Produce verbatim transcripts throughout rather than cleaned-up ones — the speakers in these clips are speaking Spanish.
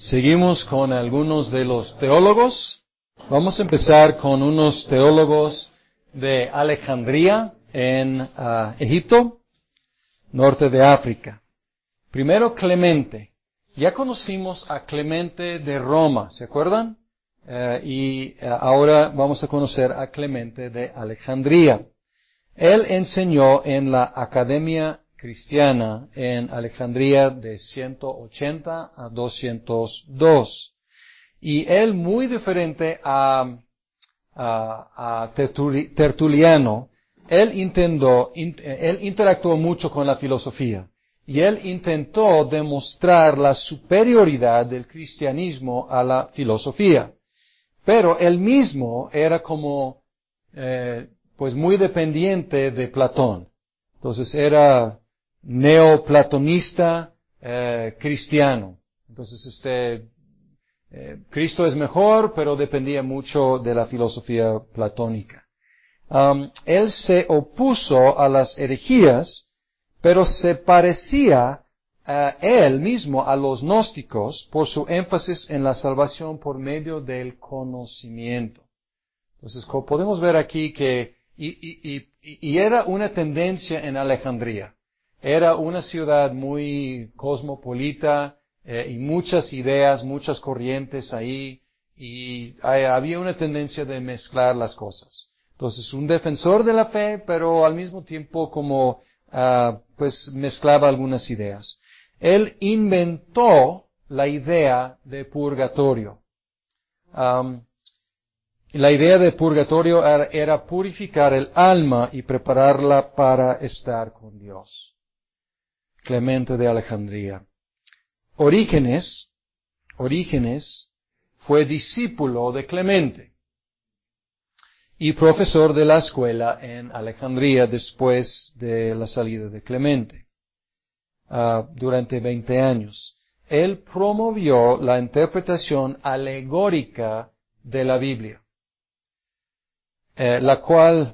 Seguimos con algunos de los teólogos. Vamos a empezar con unos teólogos de Alejandría en uh, Egipto, norte de África. Primero Clemente. Ya conocimos a Clemente de Roma, ¿se acuerdan? Uh, y uh, ahora vamos a conocer a Clemente de Alejandría. Él enseñó en la Academia Cristiana en Alejandría de ciento ochenta a doscientos dos. Y él, muy diferente a, a, a Tertuliano, él intentó, in, él interactuó mucho con la filosofía. Y él intentó demostrar la superioridad del cristianismo a la filosofía. Pero él mismo era como, eh, pues muy dependiente de Platón. Entonces era neoplatonista eh, cristiano. Entonces este eh, Cristo es mejor, pero dependía mucho de la filosofía platónica. Um, él se opuso a las herejías, pero se parecía a él mismo a los gnósticos por su énfasis en la salvación por medio del conocimiento. Entonces podemos ver aquí que y, y, y, y era una tendencia en Alejandría. Era una ciudad muy cosmopolita eh, y muchas ideas, muchas corrientes ahí, y hay, había una tendencia de mezclar las cosas. Entonces, un defensor de la fe, pero al mismo tiempo como, uh, pues mezclaba algunas ideas. Él inventó la idea de purgatorio. Um, la idea de purgatorio era, era purificar el alma y prepararla para estar con Dios. Clemente de Alejandría. Orígenes, Orígenes fue discípulo de Clemente y profesor de la escuela en Alejandría después de la salida de Clemente, uh, durante veinte años. Él promovió la interpretación alegórica de la Biblia, eh, la cual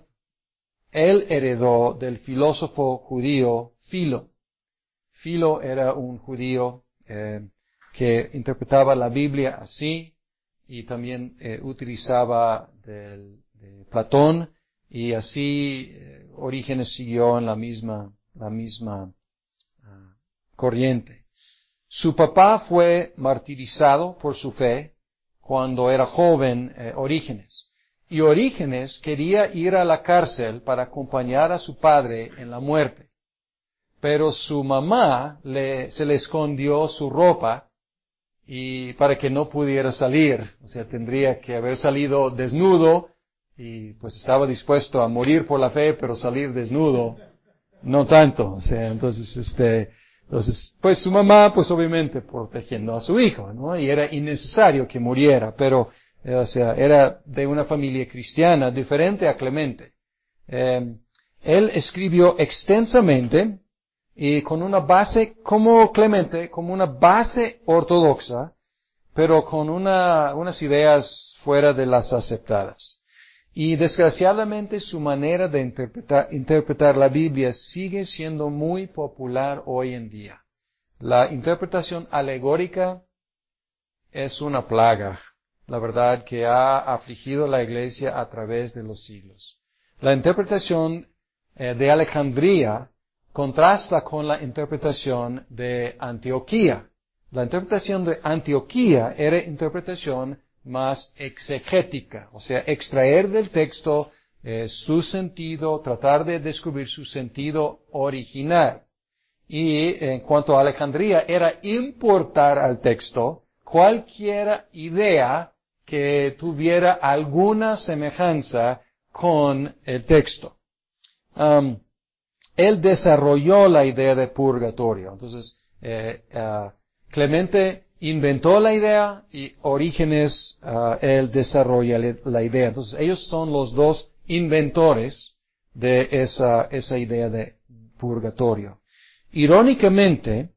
él heredó del filósofo judío Filo. Filo era un judío eh, que interpretaba la Biblia así y también eh, utilizaba del, de Platón y así eh, Orígenes siguió en la misma, la misma uh, corriente. Su papá fue martirizado por su fe cuando era joven eh, Orígenes. Y Orígenes quería ir a la cárcel para acompañar a su padre en la muerte. Pero su mamá le, se le escondió su ropa y para que no pudiera salir. O sea, tendría que haber salido desnudo y pues estaba dispuesto a morir por la fe, pero salir desnudo, no tanto. O sea, entonces, este, entonces, pues su mamá, pues obviamente protegiendo a su hijo, ¿no? Y era innecesario que muriera, pero, eh, o sea, era de una familia cristiana diferente a Clemente. Eh, él escribió extensamente y con una base como Clemente, como una base ortodoxa, pero con una, unas ideas fuera de las aceptadas. Y desgraciadamente su manera de interpretar, interpretar la Biblia sigue siendo muy popular hoy en día. La interpretación alegórica es una plaga, la verdad, que ha afligido la Iglesia a través de los siglos. La interpretación eh, de Alejandría contrasta con la interpretación de Antioquía. La interpretación de Antioquía era interpretación más exegética, o sea, extraer del texto eh, su sentido, tratar de descubrir su sentido original. Y en cuanto a Alejandría, era importar al texto cualquier idea que tuviera alguna semejanza con el texto. Um, Él desarrolló la idea de purgatorio. Entonces, eh, uh, Clemente inventó la idea y Orígenes, uh, él desarrolla la idea. Entonces, ellos son los dos inventores de esa, esa idea de purgatorio. Irónicamente,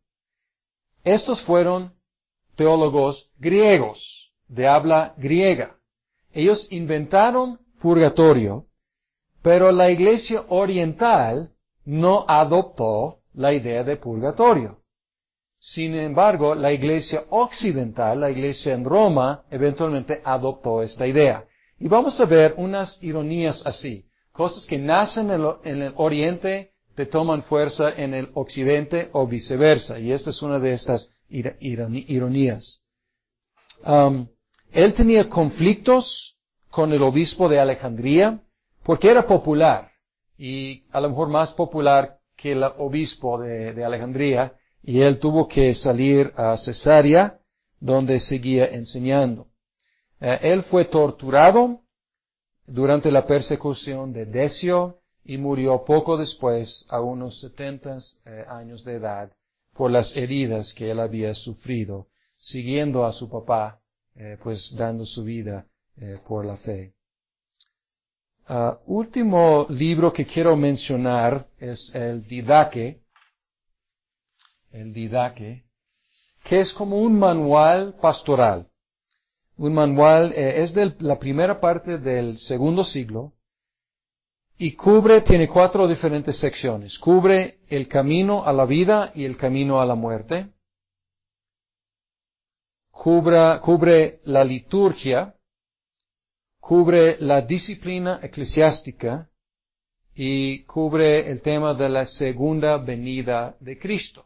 estos fueron teólogos griegos, de habla griega. Ellos inventaron purgatorio, pero la Iglesia oriental no adoptó la idea de purgatorio. Sin embargo, la iglesia occidental, la iglesia en Roma, eventualmente adoptó esta idea. Y vamos a ver unas ironías así. Cosas que nacen en, lo, en el oriente, te toman fuerza en el occidente o viceversa. Y esta es una de estas ir, ironías. Um, él tenía conflictos con el obispo de Alejandría porque era popular. Y a lo mejor más popular que el obispo de, de Alejandría. Y él tuvo que salir a Cesarea, donde seguía enseñando. Eh, él fue torturado durante la persecución de Decio y murió poco después, a unos setenta eh, años de edad, por las heridas que él había sufrido, siguiendo a su papá, eh, pues dando su vida eh, por la fe. Uh, último libro que quiero mencionar es el Didaque, el Didaque, que es como un manual pastoral. Un manual, eh, es de la primera parte del segundo siglo y cubre, tiene cuatro diferentes secciones. Cubre el camino a la vida y el camino a la muerte. Cubre, cubre la liturgia, cubre la disciplina eclesiástica y cubre el tema de la segunda venida de Cristo.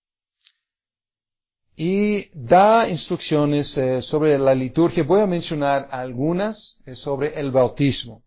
Y da instrucciones eh, sobre la liturgia. Voy a mencionar algunas eh, sobre el bautismo.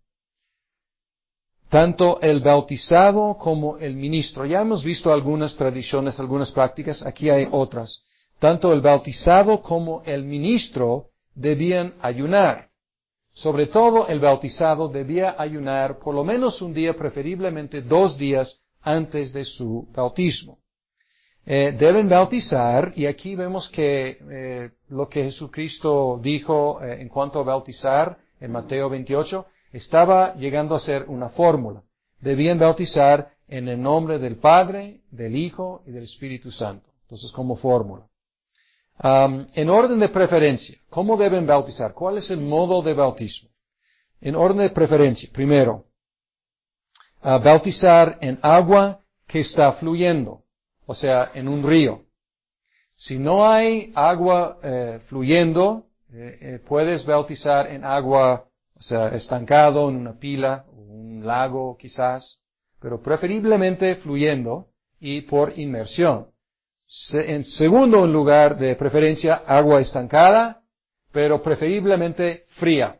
Tanto el bautizado como el ministro. Ya hemos visto algunas tradiciones, algunas prácticas. Aquí hay otras. Tanto el bautizado como el ministro debían ayunar. Sobre todo el bautizado debía ayunar por lo menos un día, preferiblemente dos días antes de su bautismo. Eh, deben bautizar, y aquí vemos que eh, lo que Jesucristo dijo eh, en cuanto a bautizar en Mateo veintiocho, estaba llegando a ser una fórmula. Debían bautizar en el nombre del Padre, del Hijo y del Espíritu Santo. Entonces, como fórmula. Um, en orden de preferencia, ¿cómo deben bautizar? ¿Cuál es el modo de bautismo? En orden de preferencia, primero, uh, bautizar en agua que está fluyendo. O sea, en un río. Si no hay agua eh, fluyendo, eh, eh, puedes bautizar en agua, o sea, estancado en una pila, un lago quizás, pero preferiblemente fluyendo y por inmersión. Se, en segundo lugar de preferencia, agua estancada, pero preferiblemente fría.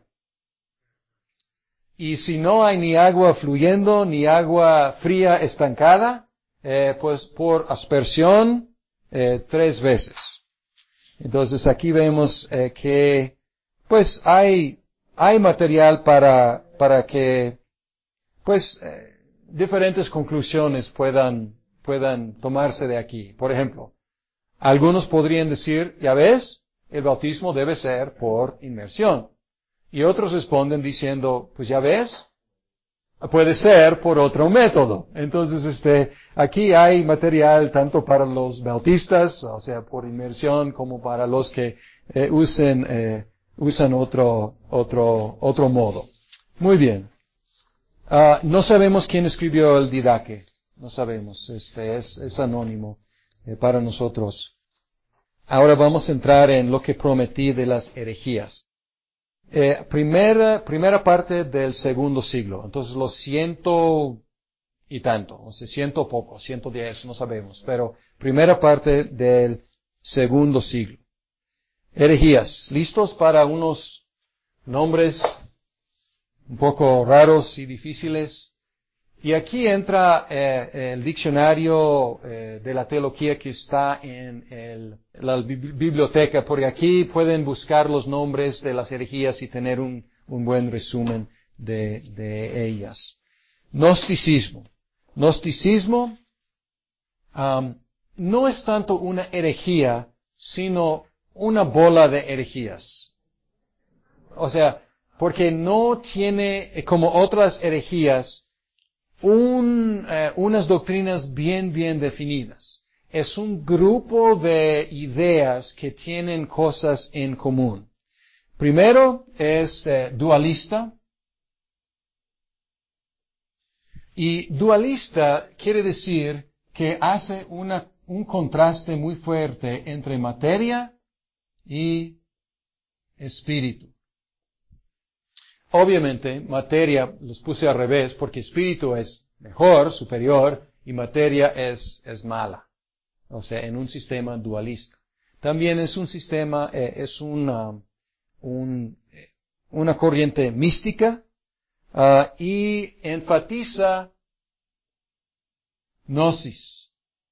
Y si no hay ni agua fluyendo, ni agua fría estancada, Eh, pues por aspersión eh, tres veces. Entonces aquí vemos eh, que pues hay hay material para para que pues eh, diferentes conclusiones puedan puedan tomarse de aquí. Por ejemplo, algunos podrían decir, ya ves, el bautismo debe ser por inmersión. Y otros responden diciendo, pues ya ves, puede ser por otro método. Entonces, este, aquí hay material tanto para los bautistas, o sea, por inmersión, como para los que eh, usen, eh, usan otro, otro, otro modo. Muy bien. Uh, no sabemos quién escribió el Didaque. No sabemos. Este, es, es anónimo eh, para nosotros. Ahora vamos a entrar en lo que prometí de las herejías. Eh, primera, primera parte del segundo siglo. Entonces los ciento y tanto, o sea, ciento poco, ciento diez, no sabemos. Pero primera parte del segundo siglo. Herejías. ¿Listos para unos nombres un poco raros y difíciles? Y aquí entra eh, el diccionario eh, de la teología que está en el, la biblioteca, porque aquí pueden buscar los nombres de las herejías y tener un, un buen resumen de, de ellas. Gnosticismo. Gnosticismo um, no es tanto una herejía, sino una bola de herejías. O sea, porque no tiene, como otras herejías, Un, eh, unas doctrinas bien, bien definidas. Es un grupo de ideas que tienen cosas en común. Primero es eh, dualista. Y dualista quiere decir que hace una, un contraste muy fuerte entre materia y espíritu. Obviamente, materia los puse al revés porque espíritu es mejor, superior, y materia es, es mala. O sea, en un sistema dualista. También es un sistema, eh, es una, un, una corriente mística, uh, y enfatiza gnosis.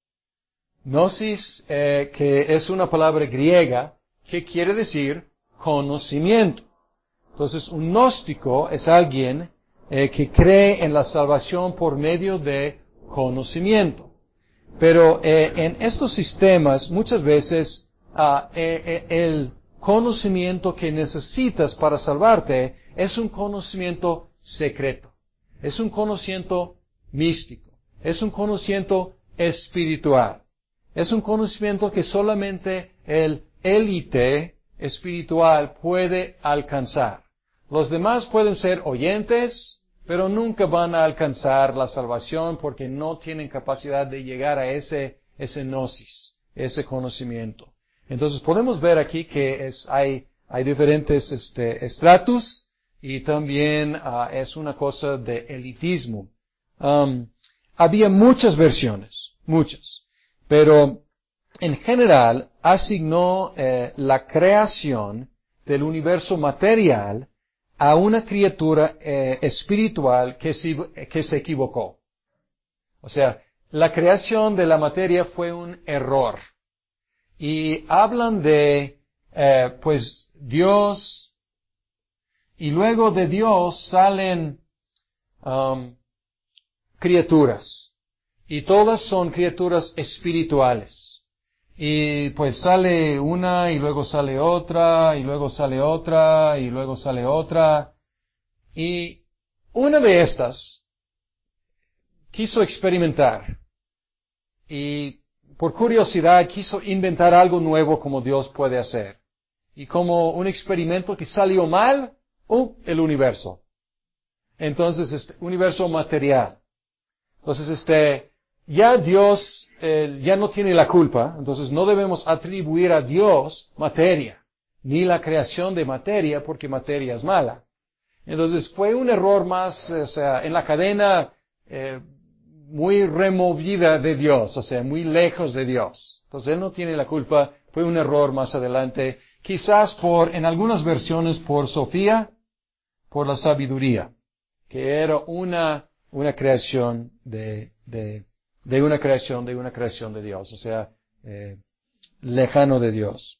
Gnosis, eh, que es una palabra griega que quiere decir conocimiento. Entonces, un gnóstico es alguien eh, que cree en la salvación por medio de conocimiento. Pero eh, en estos sistemas, muchas veces, uh, eh, eh, el conocimiento que necesitas para salvarte es un conocimiento secreto. Es un conocimiento místico. Es un conocimiento espiritual. Es un conocimiento que solamente el élite espiritual puede alcanzar. Los demás pueden ser oyentes, pero nunca van a alcanzar la salvación porque no tienen capacidad de llegar a ese, ese gnosis, ese conocimiento. Entonces podemos ver aquí que es, hay, hay diferentes este, estratus y también uh, es una cosa de elitismo. Um, había muchas versiones, muchas, pero en general asignó eh, la creación del universo material a una criatura eh, espiritual que se, que se equivocó. O sea, la creación de la materia fue un error. Y hablan de, eh, pues, Dios, y luego de Dios salen um, criaturas. Y todas son criaturas espirituales. Y pues sale una, y luego sale otra, y luego sale otra, y luego sale otra. Y una de estas quiso experimentar. Y por curiosidad quiso inventar algo nuevo como Dios puede hacer. Y como un experimento que salió mal, ¡uh! El universo. Entonces, este universo material. Entonces, este, ya Dios eh, ya no tiene la culpa, entonces no debemos atribuir a Dios materia, ni la creación de materia, porque materia es mala. Entonces fue un error más, o sea, en la cadena eh, muy removida de Dios, o sea, muy lejos de Dios. Entonces Él no tiene la culpa, fue un error más adelante, quizás por, en algunas versiones, por Sofía, por la sabiduría, que era una, una creación de, de, de una creación, de una creación de Dios, o sea, eh, lejano de Dios.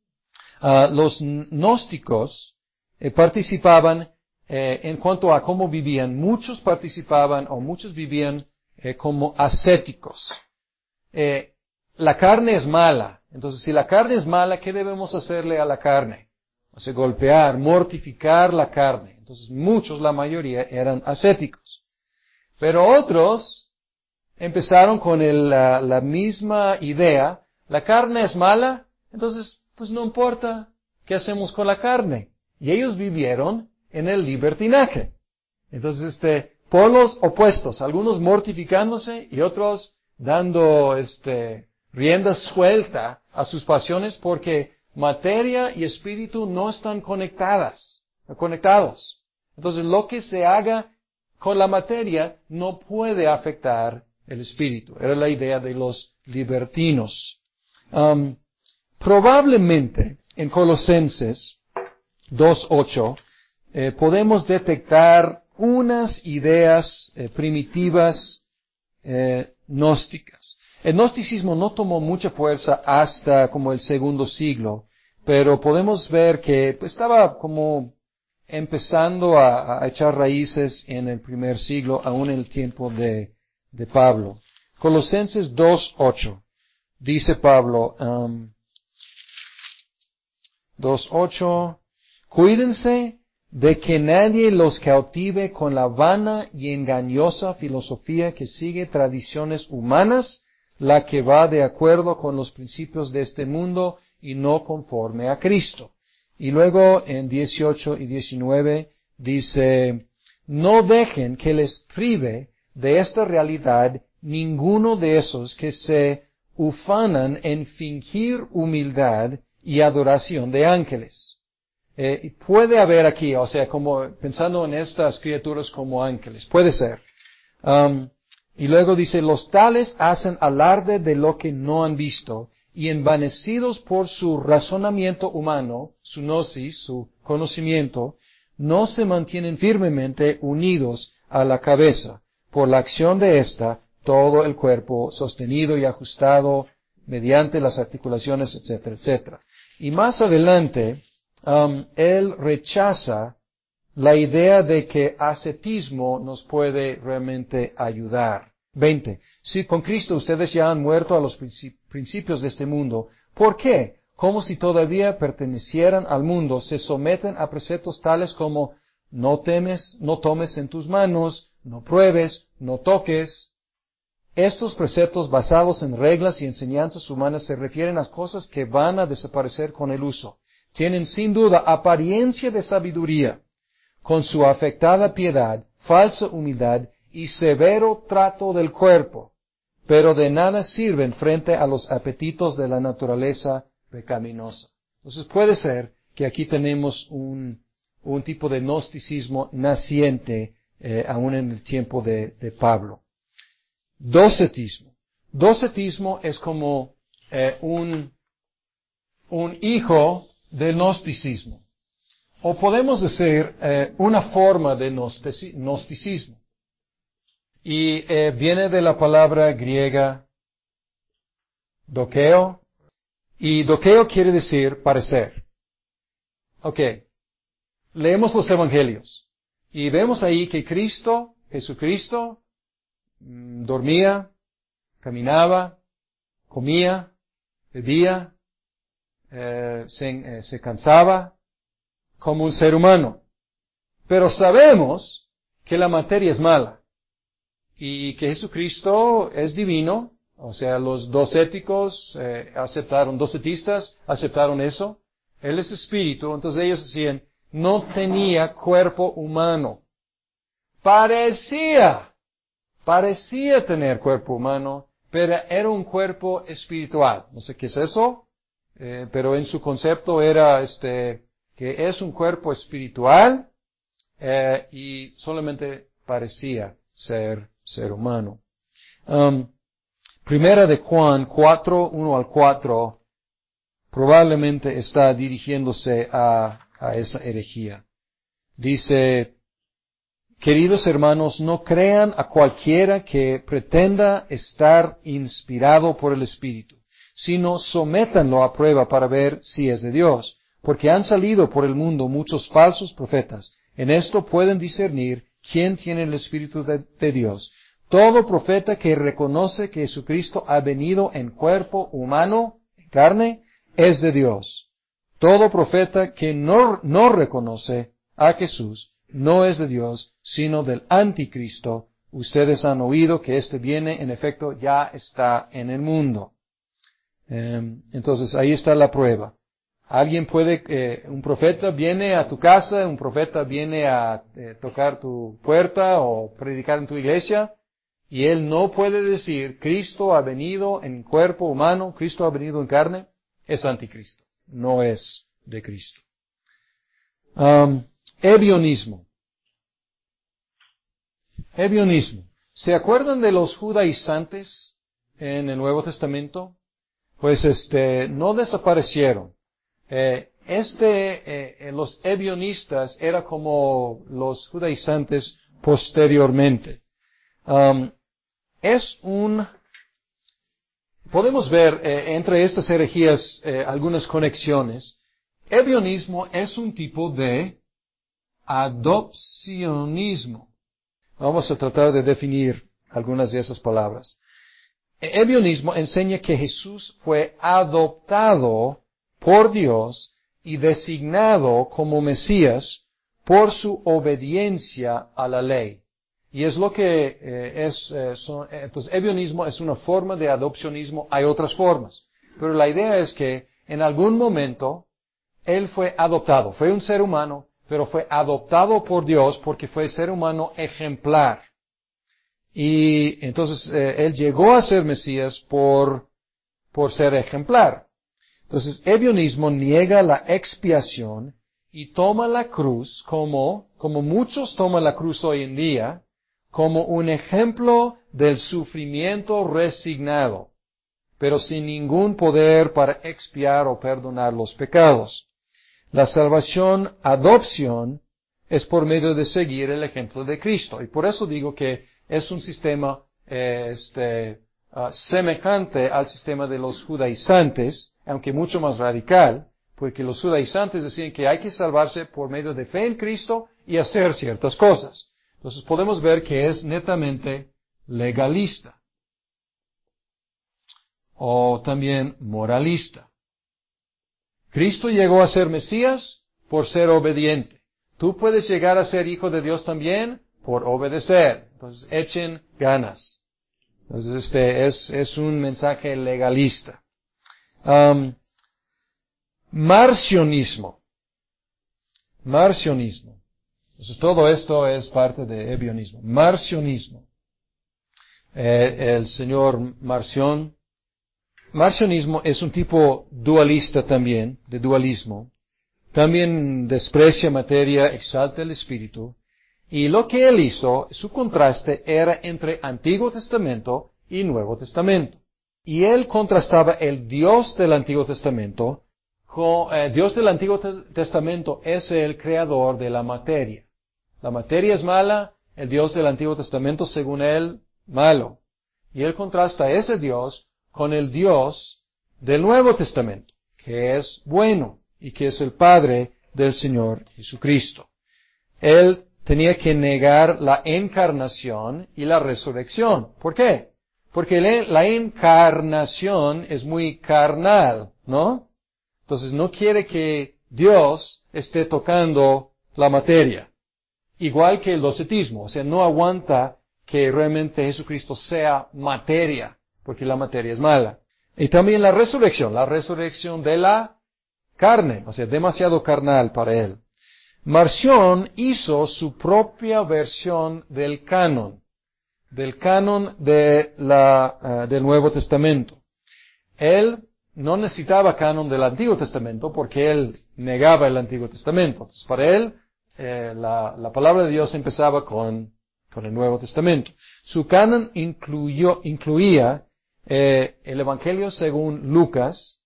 Uh, los gnósticos eh, participaban eh, en cuanto a cómo vivían. Muchos participaban o muchos vivían eh, como ascéticos. Eh, la carne es mala. Entonces, si la carne es mala, ¿qué debemos hacerle a la carne? O sea, golpear, mortificar la carne. Entonces, muchos, la mayoría, eran ascéticos. Pero otros empezaron con el, la, la misma idea. La carne es mala, entonces, pues no importa qué hacemos con la carne. Y ellos vivieron en el libertinaje. Entonces, este, polos opuestos, algunos mortificándose y otros dando, este, rienda suelta a sus pasiones porque materia y espíritu no están conectadas, conectados. Entonces, lo que se haga con la materia no puede afectar el espíritu. Era la idea de los libertinos. Um, probablemente en Colosenses dos ocho eh, podemos detectar unas ideas eh, primitivas eh, gnósticas. El gnosticismo no tomó mucha fuerza hasta como el segundo siglo, pero podemos ver que pues, estaba como empezando a, a echar raíces en el primer siglo, aún en el tiempo de, de Pablo. Colosenses dos ocho dice Pablo, um, dos ocho, cuídense de que nadie los cautive con la vana y engañosa filosofía que sigue tradiciones humanas, la que va de acuerdo con los principios de este mundo y no conforme a Cristo. Y luego en dieciocho y diecinueve dice, no dejen que les prive de esta realidad ninguno de esos que se ufanan en fingir humildad y adoración de ángeles. Eh, puede haber aquí, o sea, como pensando en estas criaturas como ángeles, puede ser. Um, y luego dice, los tales hacen alarde de lo que no han visto, y envanecidos por su razonamiento humano, su gnosis, su conocimiento, no se mantienen firmemente unidos a la cabeza. Por la acción de ésta, todo el cuerpo sostenido y ajustado mediante las articulaciones, etcétera, etcétera. Y más adelante, um, él rechaza la idea de que ascetismo nos puede realmente ayudar. veinte. Si con Cristo ustedes ya han muerto a los principios de este mundo, ¿por qué? Como si todavía pertenecieran al mundo, se someten a preceptos tales como no temes, no tomes en tus manos, no pruebes, no toques. Estos preceptos basados en reglas y enseñanzas humanas se refieren a cosas que van a desaparecer con el uso. Tienen sin duda apariencia de sabiduría, con su afectada piedad, falsa humildad y severo trato del cuerpo, pero de nada sirven frente a los apetitos de la naturaleza pecaminosa. Entonces puede ser que aquí tenemos un, un tipo de gnosticismo naciente eh, aún en el tiempo de, de Pablo. Docetismo. Docetismo es como eh, un, un hijo del gnosticismo. O podemos decir eh, una forma de gnosticismo. Y eh, viene de la palabra griega dokeo. Y dokeo quiere decir parecer. Ok. Leemos los evangelios. Y vemos ahí que Cristo, Jesucristo, mmm, dormía, caminaba, comía, bebía, eh, se, eh, se cansaba como un ser humano. Pero sabemos que la materia es mala. Y que Jesucristo es divino, o sea, los docéticos eh, aceptaron, docetistas aceptaron eso. Él es espíritu, entonces ellos decían, no tenía cuerpo humano. Parecía, parecía tener cuerpo humano, pero era un cuerpo espiritual. No sé qué es eso, eh, pero en su concepto era este, que es un cuerpo espiritual eh, y solamente parecía ser ser humano. Um, primera de Juan cuatro, uno al cuatro, probablemente está dirigiéndose a, a esa herejía. Dice, queridos hermanos, no crean a cualquiera que pretenda estar inspirado por el Espíritu, sino sométanlo a prueba para ver si es de Dios, porque han salido por el mundo muchos falsos profetas. En esto pueden discernir quién tiene el Espíritu de, de Dios. Todo profeta que reconoce que Jesucristo ha venido en cuerpo humano, en carne, es de Dios. Todo profeta que no, no reconoce a Jesús no es de Dios, sino del anticristo. Ustedes han oído que este viene, en efecto, ya está en el mundo. Eh, entonces, ahí está la prueba. Alguien puede, eh, un profeta viene a tu casa, un profeta viene a eh, tocar tu puerta o predicar en tu iglesia, y él no puede decir, Cristo ha venido en cuerpo humano, Cristo ha venido en carne, es anticristo, no es de Cristo. Um, Ebionismo. Ebionismo. ¿Se acuerdan de los judaizantes en el Nuevo Testamento? Pues este, no desaparecieron. Eh, este, eh, los ebionistas era como los judaizantes posteriormente. Um, es un, podemos ver eh, entre estas herejías eh, algunas conexiones. Ebionismo es un tipo de adopcionismo. Vamos a tratar de definir algunas de esas palabras. Ebionismo enseña que Jesús fue adoptado por Dios y designado como Mesías por su obediencia a la ley. Y es lo que eh, es, eh, son, entonces, ebionismo es una forma de adopcionismo, hay otras formas. Pero la idea es que en algún momento Él fue adoptado, fue un ser humano, pero fue adoptado por Dios porque fue ser humano ejemplar. Y entonces eh, Él llegó a ser Mesías por por ser ejemplar. Entonces, ebionismo niega la expiación y toma la cruz como, como muchos toman la cruz hoy en día, como un ejemplo del sufrimiento resignado, pero sin ningún poder para expiar o perdonar los pecados. La salvación, adopción, es por medio de seguir el ejemplo de Cristo. Y por eso digo que es un sistema eh, este, uh, semejante al sistema de los judaizantes, aunque mucho más radical, porque los judaizantes decían que hay que salvarse por medio de fe en Cristo y hacer ciertas cosas. Entonces podemos ver que es netamente legalista. O también moralista. Cristo llegó a ser Mesías por ser obediente. Tú puedes llegar a ser hijo de Dios también por obedecer. Entonces echen ganas. Entonces este es, es un mensaje legalista. Um, marcionismo. Marcionismo. Entonces todo esto es parte de ebionismo. Marcionismo. Eh, el señor Marción. Marcionismo es un tipo dualista también, de dualismo. También desprecia materia, exalta el espíritu. Y lo que él hizo, su contraste era entre Antiguo Testamento y Nuevo Testamento. Y él contrastaba el Dios del Antiguo Testamento con, eh, Dios del Antiguo Testamento es el creador de la materia. La materia es mala, el Dios del Antiguo Testamento, según él, malo. Y él contrasta a ese Dios con el Dios del Nuevo Testamento, que es bueno y que es el Padre del Señor Jesucristo. Él tenía que negar la encarnación y la resurrección. ¿Por qué? Porque la encarnación es muy carnal, ¿no? Entonces no quiere que Dios esté tocando la materia. Igual que el docetismo, o sea, no aguanta que realmente Jesucristo sea materia, porque la materia es mala. Y también la resurrección, la resurrección de la carne, o sea, demasiado carnal para él. Marción hizo su propia versión del canon, del canon de la, uh, del Nuevo Testamento. Él no necesitaba canon del Antiguo Testamento porque él negaba el Antiguo Testamento. Entonces, para él, eh, la, la palabra de Dios empezaba con, con el Nuevo Testamento. Su canon incluyó, incluía eh, el Evangelio según Lucas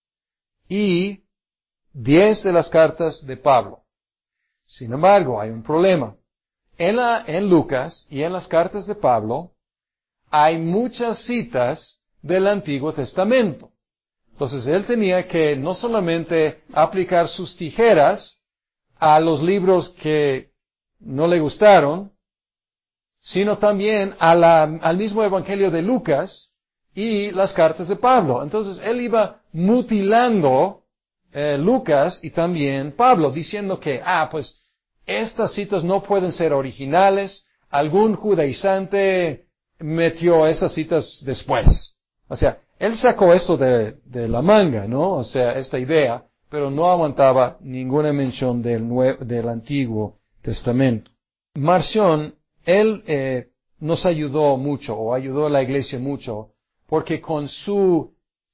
y diez de las cartas de Pablo. Sin embargo, hay un problema. En, la, en Lucas y en las cartas de Pablo hay muchas citas del Antiguo Testamento. Entonces él tenía que no solamente aplicar sus tijeras a los libros que no le gustaron, sino también a la, al mismo Evangelio de Lucas y las cartas de Pablo. Entonces él iba mutilando eh, Lucas y también Pablo, diciendo que, ah, pues estas citas no pueden ser originales, algún judaizante metió esas citas después. O sea, él sacó eso de, de la manga, ¿no? O sea, esta idea, pero no aguantaba ninguna mención del, Nuevo, del Antiguo Testamento. Marción, él eh, nos ayudó mucho, o ayudó a la iglesia mucho, porque con su,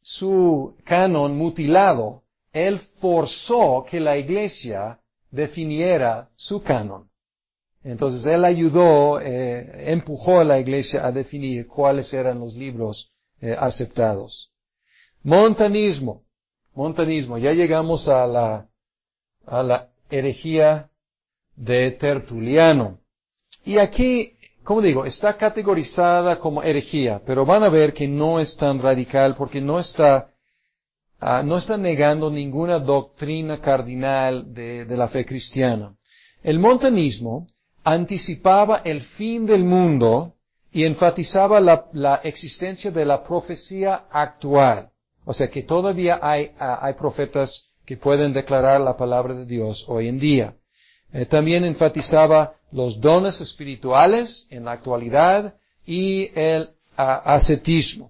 su canon mutilado, él forzó que la iglesia definiera su canon. Entonces él ayudó, eh, empujó a la iglesia a definir cuáles eran los libros eh, aceptados. Montanismo. Montanismo. Ya llegamos a la, a la herejía de Tertuliano. Y aquí, como digo, está categorizada como herejía, pero van a ver que no es tan radical porque no está, uh, no está negando ninguna doctrina cardinal de, de la fe cristiana. El montanismo anticipaba el fin del mundo y enfatizaba la, la existencia de la profecía actual. O sea que todavía hay, hay profetas que pueden declarar la palabra de Dios hoy en día. Eh, también enfatizaba los dones espirituales en la actualidad y el uh, ascetismo.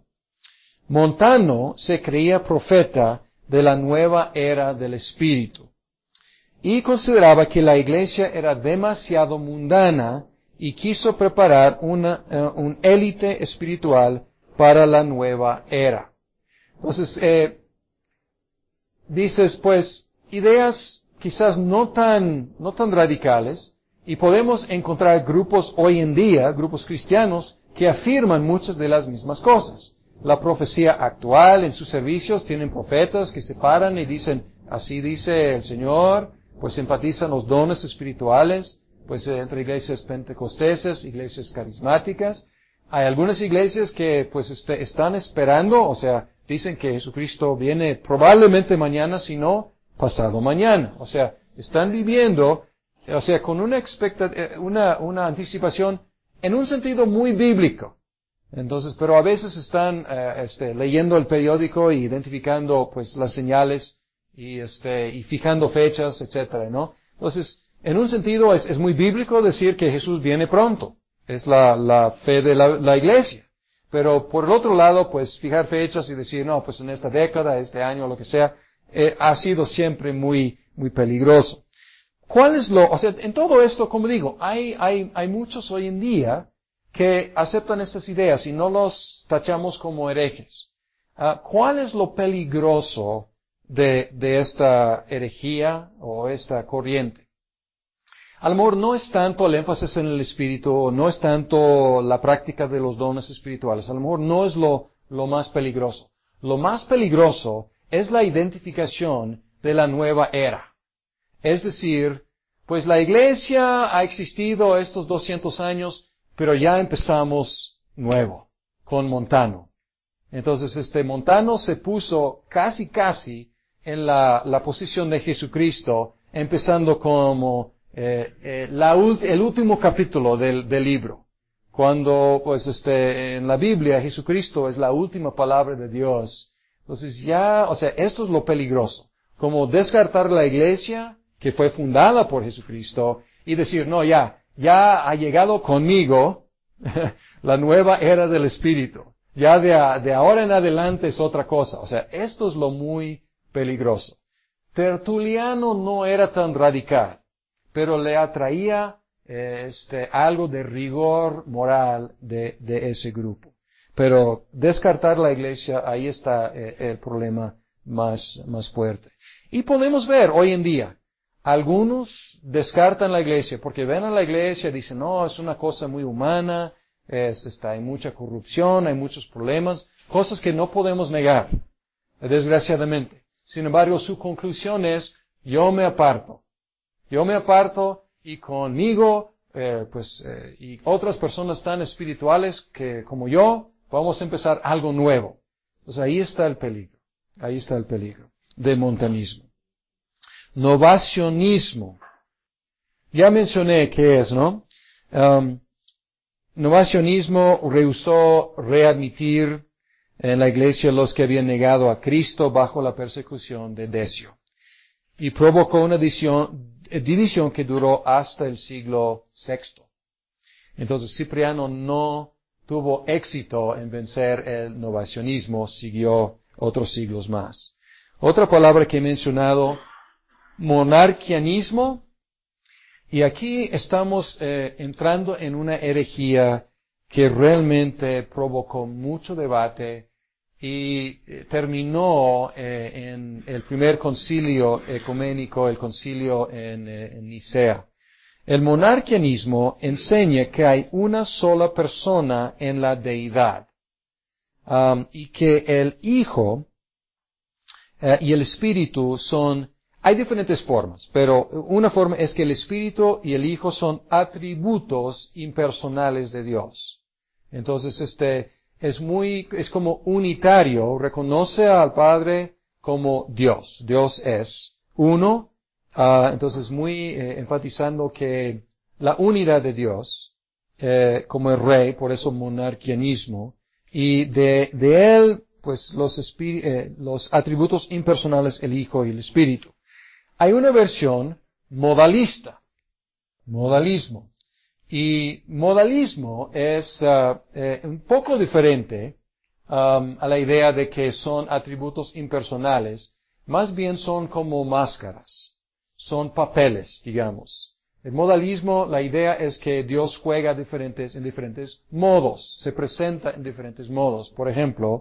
Montano se creía profeta de la nueva era del Espíritu y consideraba que la iglesia era demasiado mundana y quiso preparar una, uh, un élite espiritual para la nueva era. Entonces, eh, dices, pues, ideas quizás no tan, no tan radicales, y podemos encontrar grupos hoy en día, grupos cristianos, que afirman muchas de las mismas cosas. La profecía actual en sus servicios tienen profetas que se paran y dicen, así dice el Señor, pues enfatizan los dones espirituales, pues entre iglesias pentecosteses, iglesias carismáticas. Hay algunas iglesias que pues este, están esperando, o sea, dicen que Jesucristo viene probablemente mañana, si no, pasado mañana. O sea, están viviendo, o sea, con una expectativa, una, una anticipación en un sentido muy bíblico. Entonces, pero a veces están eh, este, leyendo el periódico y identificando pues las señales y este y fijando fechas, etcétera, ¿no? Entonces, en un sentido es, es muy bíblico decir que Jesús viene pronto. Es la, la fe de la, la iglesia. Pero por el otro lado, pues fijar fechas y decir, no, pues en esta década, este año, lo que sea, eh, ha sido siempre muy, muy peligroso. ¿Cuál es lo, o sea, en todo esto, como digo, hay, hay, hay muchos hoy en día que aceptan estas ideas y no los tachamos como herejes. Uh, ¿Cuál es lo peligroso de, de esta herejía o esta corriente? A lo mejor no es tanto el énfasis en el espíritu, no es tanto la práctica de los dones espirituales, a lo mejor no es lo, lo más peligroso. Lo más peligroso es la identificación de la nueva era. Es decir, pues la iglesia ha existido estos doscientos años, pero ya empezamos nuevo, con Montano. Entonces este Montano se puso casi casi en la, la posición de Jesucristo, empezando como eh, eh, la ult- el último capítulo del, del libro. Cuando pues este en la Biblia Jesucristo es la última palabra de Dios. Entonces ya, o sea, esto es lo peligroso. Como descartar la iglesia que fue fundada por Jesucristo y decir, no, ya, ya ha llegado conmigo la nueva era del Espíritu. Ya de, a, de ahora en adelante es otra cosa. O sea, esto es lo muy peligroso. Tertuliano no era tan radical, pero le atraía eh, este, algo de rigor moral de, de ese grupo. Pero descartar la iglesia, ahí está eh, el problema más, más fuerte. Y podemos ver hoy en día, algunos descartan la iglesia porque ven a la iglesia y dicen, no, es una cosa muy humana, es, está, hay mucha corrupción, hay muchos problemas, cosas que no podemos negar, desgraciadamente. Sin embargo, su conclusión es, yo me aparto. Yo me aparto y conmigo, eh, pues, eh, y otras personas tan espirituales que como yo, vamos a empezar algo nuevo. Entonces ahí está el peligro. Ahí está el peligro del montanismo. Novacionismo. Ya mencioné qué es, ¿no? Um, novacionismo rehusó readmitir en la iglesia los que habían negado a Cristo bajo la persecución de Decio. Y provocó una división, división que duró hasta el siglo sexto. Entonces Cipriano no tuvo éxito en vencer el novacionismo, siguió otros siglos más. Otra palabra que he mencionado, monarquianismo, y aquí estamos eh, entrando en una herejía que realmente provocó mucho debate y eh, terminó eh, en el primer concilio ecuménico, el concilio en, eh, en Nicea. El monarquianismo enseña que hay una sola persona en la deidad um, y que el Hijo eh, y el Espíritu son, hay diferentes formas, pero una forma es que el Espíritu y el Hijo son atributos impersonales de Dios. Entonces este es muy, es como unitario, reconoce al Padre como Dios. Dios es uno. Uh, entonces, muy eh, enfatizando que la unidad de Dios, eh, como el Rey, por eso monarquianismo, y de, de Él, pues los, espí- eh, los atributos impersonales, el Hijo y el Espíritu. Hay una versión modalista, modalismo. Y modalismo es uh, eh, un poco diferente um, a la idea de que son atributos impersonales, más bien son como máscaras. Son papeles, digamos. El modalismo, la idea es que Dios juega diferentes, en diferentes modos, se presenta en diferentes modos. Por ejemplo,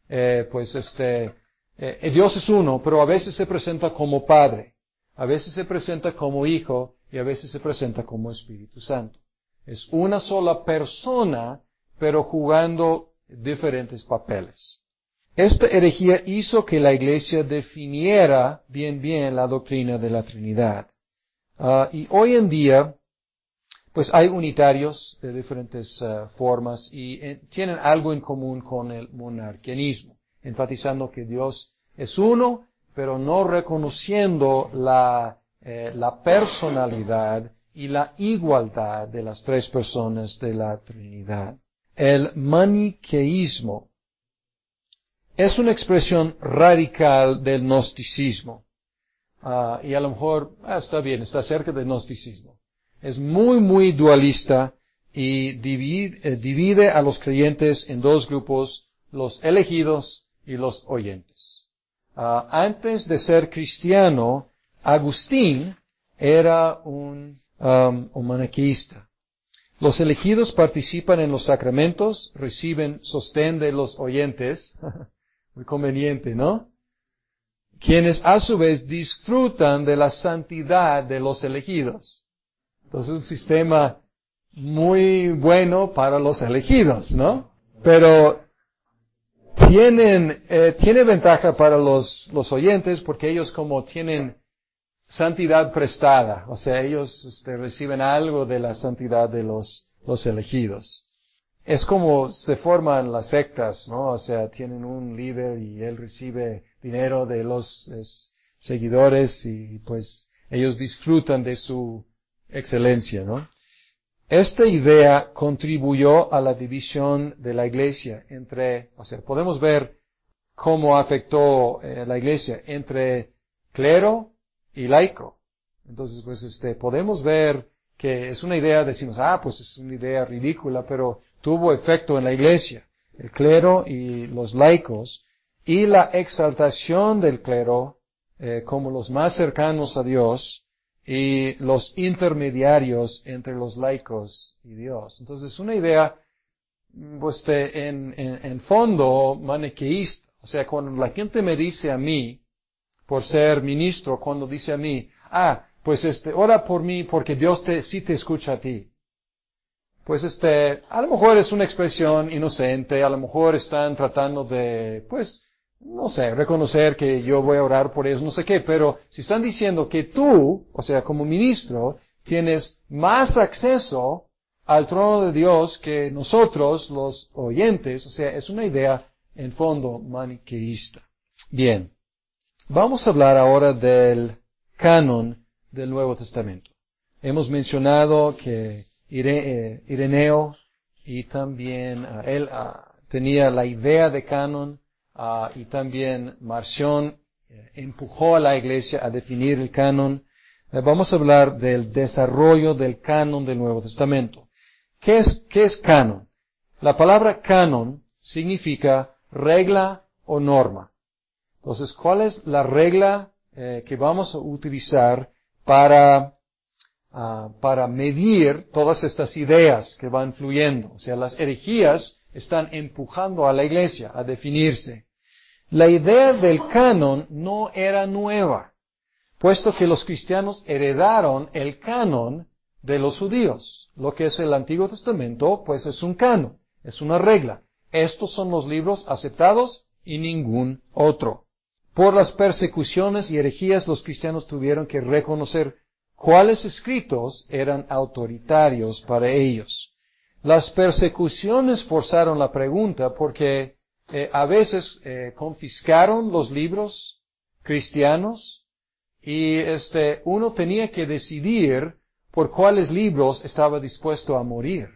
eh, pues este, eh, Dios es uno, pero a veces se presenta como Padre, a veces se presenta como Hijo y a veces se presenta como Espíritu Santo. Es una sola persona, pero jugando diferentes papeles. Esta herejía hizo que la Iglesia definiera bien bien la doctrina de la Trinidad. Uh, y hoy en día, pues hay unitarios de diferentes uh, formas y eh, tienen algo en común con el monarquianismo, enfatizando que Dios es uno, pero no reconociendo la, eh, la personalidad y la igualdad de las tres personas de la Trinidad. El maniqueísmo es una expresión radical del gnosticismo. Uh, y a lo mejor, ah, está bien, está cerca del gnosticismo. Es muy, muy dualista y divide, eh, divide a los creyentes en dos grupos, los elegidos y los oyentes. Uh, antes de ser cristiano, Agustín era un, um, un maniqueísta. Los elegidos participan en los sacramentos, reciben sostén de los oyentes. Muy conveniente, ¿no? Quienes a su vez disfrutan de la santidad de los elegidos. Entonces, un sistema muy bueno para los elegidos, ¿no? Pero tienen, eh, tiene ventaja para los, los oyentes porque ellos como tienen santidad prestada, o sea, ellos este, reciben algo de la santidad de los, los elegidos. Es como se forman las sectas, ¿no? O sea, tienen un líder y él recibe dinero de los es, seguidores y pues ellos disfrutan de su excelencia, ¿no? Esta idea contribuyó a la división de la iglesia entre, o sea, podemos ver cómo afectó eh, la iglesia entre clero y laico. Entonces, pues, este, podemos ver que es una idea, decimos, ah, pues es una idea ridícula, pero tuvo efecto en la iglesia. El clero y los laicos, y la exaltación del clero eh, como los más cercanos a Dios, y los intermediarios entre los laicos y Dios. Entonces, es una idea, pues, de, en, en, en fondo, maniqueísta. O sea, cuando la gente me dice a mí, por ser ministro, cuando dice a mí, ah, pues este, ora por mí porque Dios te, sí te escucha a ti. Pues este, a lo mejor es una expresión inocente, a lo mejor están tratando de, pues, no sé, reconocer que yo voy a orar por ellos, no sé qué, pero si están diciendo que tú, o sea, como ministro, tienes más acceso al trono de Dios que nosotros, los oyentes, o sea, es una idea en fondo maniqueísta. Bien, vamos a hablar ahora del canon del Nuevo Testamento. Hemos mencionado que Ireneo y también uh, él uh, tenía la idea de canon uh, y también Marción eh, empujó a la iglesia a definir el canon. Eh, vamos a hablar del desarrollo del canon del Nuevo Testamento. ¿Qué es, qué es canon? La palabra canon significa regla o norma. Entonces, ¿cuál es la regla eh, que vamos a utilizar para Uh, para medir todas estas ideas que van fluyendo? O sea, las herejías están empujando a la iglesia a definirse. La idea del canon no era nueva, puesto que los cristianos heredaron el canon de los judíos. Lo que es el Antiguo Testamento, pues es un canon, es una regla. Estos son los libros aceptados y ningún otro. Por las persecuciones y herejías, los cristianos tuvieron que reconocer cuáles escritos eran autoritarios para ellos. Las persecuciones forzaron la pregunta porque eh, a veces eh, confiscaron los libros cristianos y este uno tenía que decidir por cuáles libros estaba dispuesto a morir.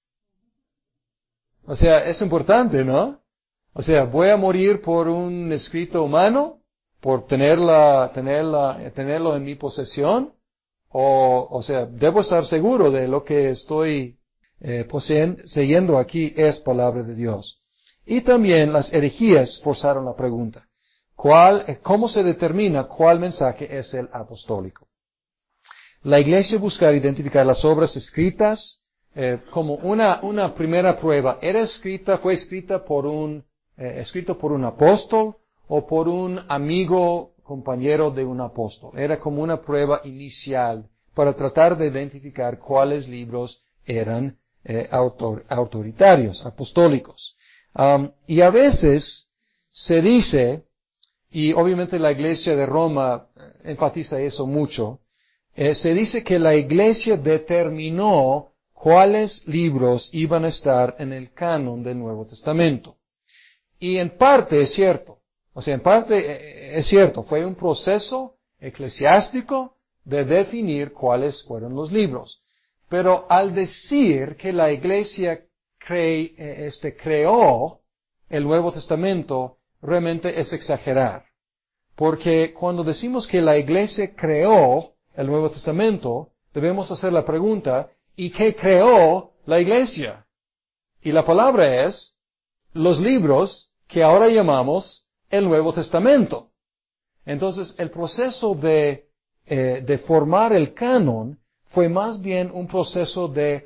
O sea, es importante, ¿no? O sea, voy a morir por un escrito humano, por tenerla, tenerla, tenerlo en mi posesión. O, o sea, debo estar seguro de lo que estoy eh, poseyendo aquí es palabra de Dios. Y también las herejías forzaron la pregunta. ¿Cuál, cómo se determina cuál mensaje es el apostólico? La iglesia busca identificar las obras escritas eh, como una, una primera prueba. ¿Era escrita, fue escrita por un eh, escrito por un apóstol o por un amigo, compañero de un apóstol. Era como una prueba inicial para tratar de identificar cuáles libros eran eh, autor, autoritarios, apostólicos. Um, y a veces se dice, y obviamente la Iglesia de Roma enfatiza eso mucho, eh, se dice que la Iglesia determinó cuáles libros iban a estar en el canon del Nuevo Testamento. Y en parte es cierto. O sea, en parte eh, es cierto. Fue un proceso eclesiástico de definir cuáles fueron los libros. Pero al decir que la Iglesia cre, eh, este, creó el Nuevo Testamento, realmente es exagerar. Porque cuando decimos que la Iglesia creó el Nuevo Testamento, debemos hacer la pregunta, ¿y qué creó la Iglesia? Y la palabra es los libros que ahora llamamos el Nuevo Testamento. Entonces, el proceso de, eh, de formar el canon fue más bien un proceso de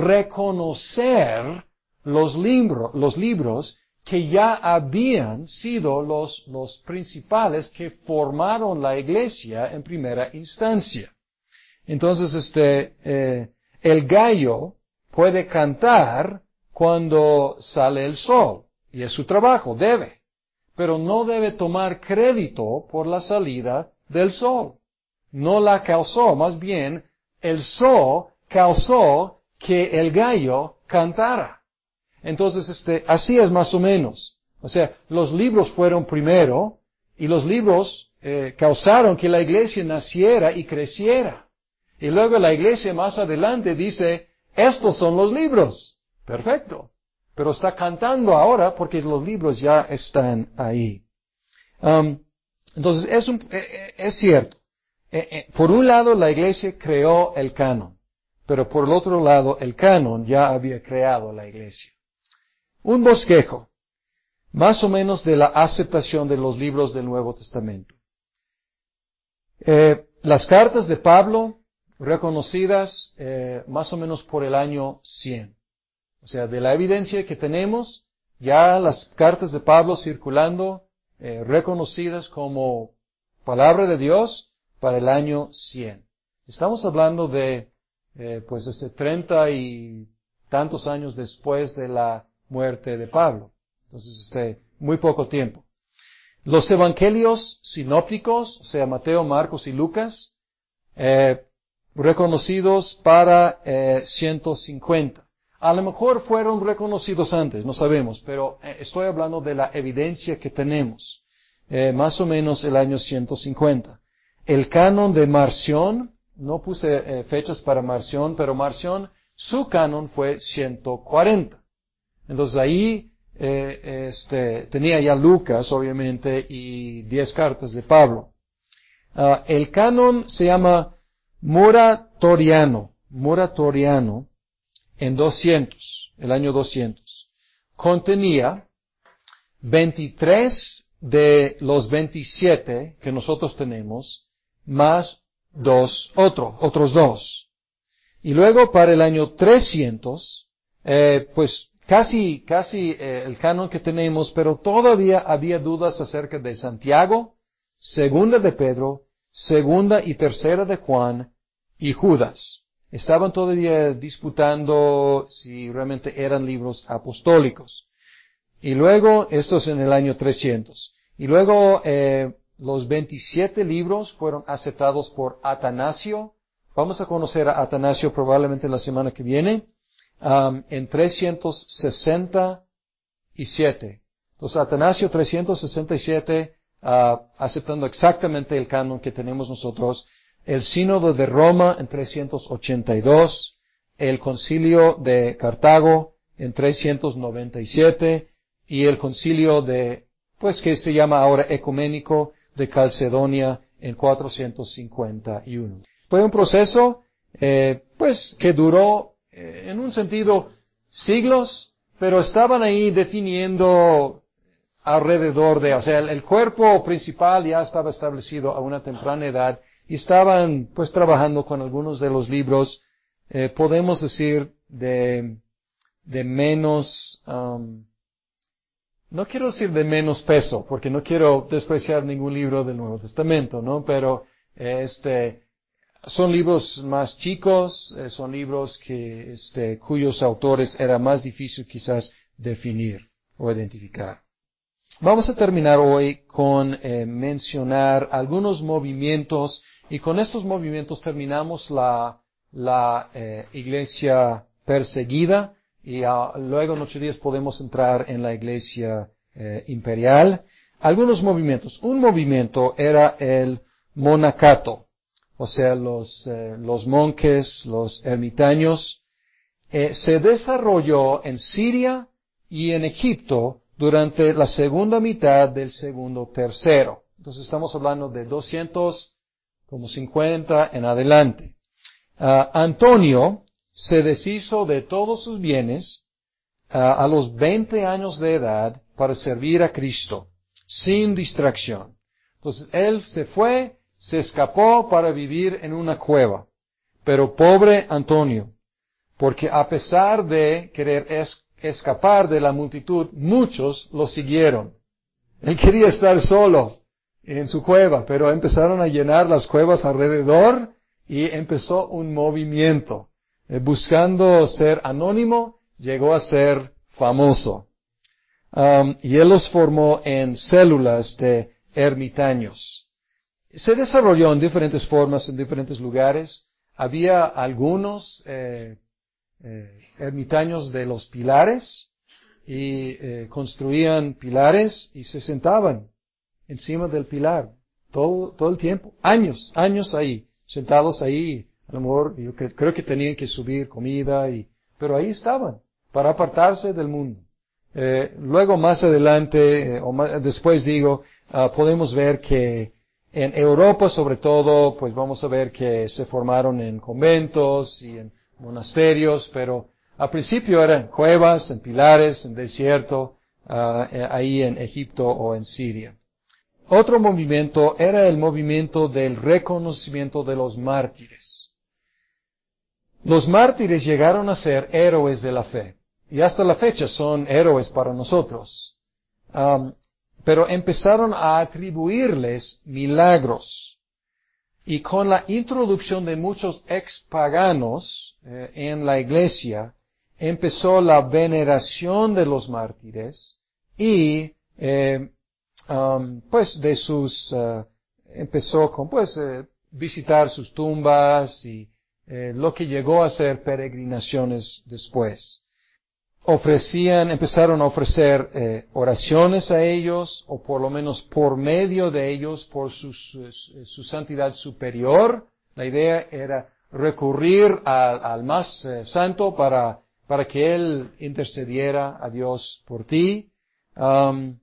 reconocer los, libro, los libros que ya habían sido los, los principales que formaron la Iglesia en primera instancia. Entonces, este, eh, el gallo puede cantar cuando sale el sol, y es su trabajo, debe, pero no debe tomar crédito por la salida del sol. No la causó, más bien, el sol causó que el gallo cantara. Entonces, este, así es más o menos. O sea, los libros fueron primero, y los libros eh, causaron que la iglesia naciera y creciera. Y luego la iglesia más adelante dice, estos son los libros. Perfecto. Pero está cantando ahora porque los libros ya están ahí. Um, entonces, es, un, eh, es cierto. Eh, eh, por un lado, la iglesia creó el canon. Pero por el otro lado, el canon ya había creado la iglesia. Un bosquejo, más o menos de la aceptación de los libros del Nuevo Testamento. Eh, las cartas de Pablo, reconocidas eh, más o menos por el año cien. O sea, de la evidencia que tenemos, ya las cartas de Pablo circulando, eh, reconocidas como palabra de Dios para el año cien. Estamos hablando de, eh, pues, este treinta y tantos años después de la muerte de Pablo. Entonces, este, muy poco tiempo. Los evangelios sinópticos, o sea, Mateo, Marcos y Lucas, eh, reconocidos para eh, ciento cincuenta. A lo mejor fueron reconocidos antes, no sabemos, pero eh, estoy hablando de la evidencia que tenemos. Eh, más o menos el año ciento cincuenta. El canon de Marción, no puse eh, fechas para Marción, pero Marción, su canon fue ciento cuarenta. Entonces ahí eh, este, tenía ya Lucas, obviamente, y diez cartas de Pablo. Uh, el canon se llama moratoriano, moratoriano, en doscientos, el año doscientos. Contenía veintitrés de los veintisiete que nosotros tenemos, más dos, otro, otros dos. Y luego para el año trescientos, eh, pues casi, casi eh, el canon que tenemos, pero todavía había dudas acerca de Santiago, segunda de Pedro, segunda y tercera de Juan y Judas. Estaban todavía disputando si realmente eran libros apostólicos. Y luego, esto es en el año trescientos. Y luego, eh, los veintisiete libros fueron aceptados por Atanasio. Vamos a conocer a Atanasio probablemente la semana que viene. Um, en trescientos sesenta y siete. Entonces, Atanasio trescientos sesenta y siete, uh, aceptando exactamente el canon que tenemos nosotros. El sínodo de Roma en trescientos ochenta y dos. El concilio de Cartago en trescientos noventa y siete. Y el concilio de, pues que se llama ahora ecuménico de Calcedonia en cuatrocientos cincuenta y uno. Fue un proceso, eh, pues, que duró, eh, en un sentido, siglos, pero estaban ahí definiendo alrededor de, o sea, el, el cuerpo principal ya estaba establecido a una temprana edad y estaban, pues, trabajando con algunos de los libros, eh, podemos decir, de, de menos, um, no quiero decir de menos peso, porque no quiero despreciar ningún libro del Nuevo Testamento, ¿no? Pero, este, son libros más chicos, eh, son libros que, este, cuyos autores era más difícil quizás definir o identificar. Vamos a terminar hoy con eh, mencionar algunos movimientos, y con estos movimientos terminamos la, la eh, iglesia perseguida, y uh, luego en ocho días podemos entrar en la iglesia eh, imperial. Algunos movimientos. Un movimiento era el monacato, o sea, los, eh, los monjes, los ermitaños. Eh, se desarrolló en Siria y en Egipto durante la segunda mitad del segundo tercero. Entonces estamos hablando de doscientos, como cincuenta en adelante. Uh, Antonio se deshizo de todos sus bienes uh, a los veinte años de edad para servir a Cristo, sin distracción. Entonces él se fue, se escapó para vivir en una cueva. Pero pobre Antonio, porque a pesar de querer es, escapar de la multitud, muchos lo siguieron. Él quería estar solo en su cueva, pero empezaron a llenar las cuevas alrededor y empezó un movimiento. Eh, buscando ser anónimo, llegó a ser famoso. Um, y él los formó en células de ermitaños. Se desarrolló en diferentes formas, en diferentes lugares. Había algunos eh, eh, ermitaños de los pilares, y eh, construían pilares y se sentaban encima del pilar todo, todo el tiempo, años, años ahí, sentados ahí. A lo mejor yo cre- creo que tenían que subir comida, y, pero ahí estaban, para apartarse del mundo. Eh, luego más adelante, eh, o más, después digo, uh, podemos ver que en Europa sobre todo, pues vamos a ver que se formaron en conventos y en monasterios, pero al principio eran cuevas, en pilares, en desierto, uh, ahí en Egipto o en Siria. Otro movimiento era el movimiento del reconocimiento de los mártires. Los mártires llegaron a ser héroes de la fe, y hasta la fecha son héroes para nosotros. Um, pero empezaron a atribuirles milagros. Y con la introducción de muchos ex-paganos eh, en la iglesia, empezó la veneración de los mártires y, eh, um, pues, de sus, uh, empezó con, pues, eh, visitar sus tumbas y eh, lo que llegó a ser peregrinaciones después. Ofrecían, empezaron a ofrecer eh, oraciones a ellos, o por lo menos por medio de ellos, por su, su, su santidad superior. La idea era recurrir a, al más eh, santo para, para que él intercediera a Dios por ti. Um,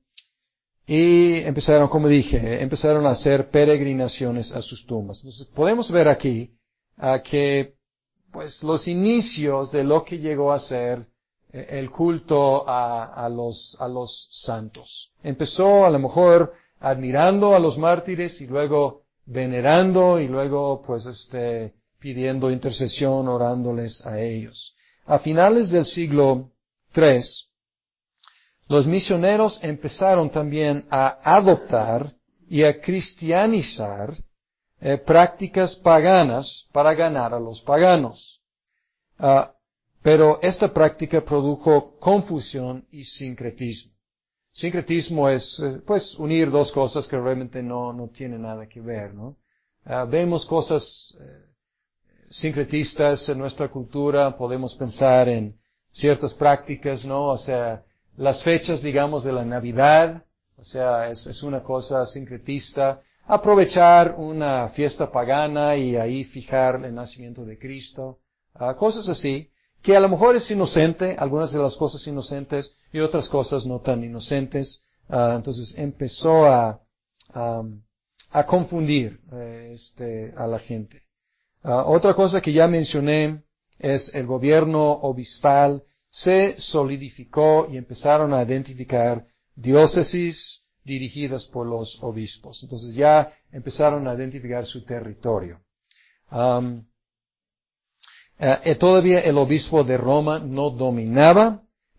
y empezaron, como dije, empezaron a hacer peregrinaciones a sus tumbas. Entonces podemos ver aquí uh, que, pues, los inicios de lo que llegó a ser el culto a, a los, a los santos. Empezó a lo mejor admirando a los mártires, y luego venerando, y luego pues este, pidiendo intercesión, orándoles a ellos. A finales del siglo tres, los misioneros empezaron también a adoptar y a cristianizar eh, prácticas paganas para ganar a los paganos. Uh, Pero esta práctica produjo confusión y sincretismo. Sincretismo es, pues, unir dos cosas que realmente no, no tienen nada que ver, ¿no? Uh, vemos cosas eh, sincretistas en nuestra cultura, podemos pensar en ciertas prácticas, ¿no? O sea, las fechas, digamos, de la Navidad, o sea, es, es una cosa sincretista. Aprovechar una fiesta pagana y ahí fijar el nacimiento de Cristo. Uh, cosas así, que a lo mejor es inocente, algunas de las cosas inocentes y otras cosas no tan inocentes. Uh, entonces empezó a, um, a confundir eh, este, a la gente. Uh, otra cosa que ya mencioné es el gobierno obispal se solidificó y empezaron a identificar diócesis dirigidas por los obispos. Entonces ya empezaron a identificar su territorio. Um, Eh, todavía el obispo de Roma no dominaba,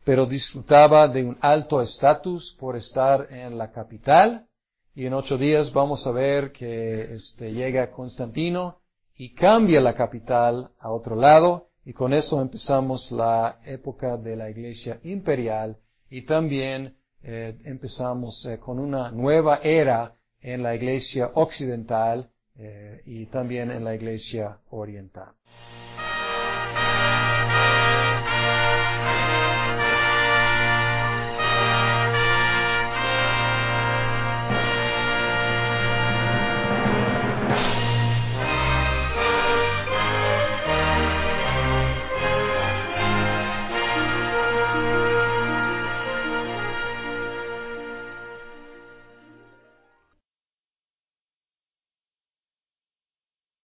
pero disfrutaba de un alto estatus por estar en la capital. Y en ocho días vamos a ver que este, llega Constantino y cambia la capital a otro lado, y con eso empezamos la época de la Iglesia imperial, y también eh, empezamos eh, con una nueva era en la Iglesia occidental eh, y también en la Iglesia oriental.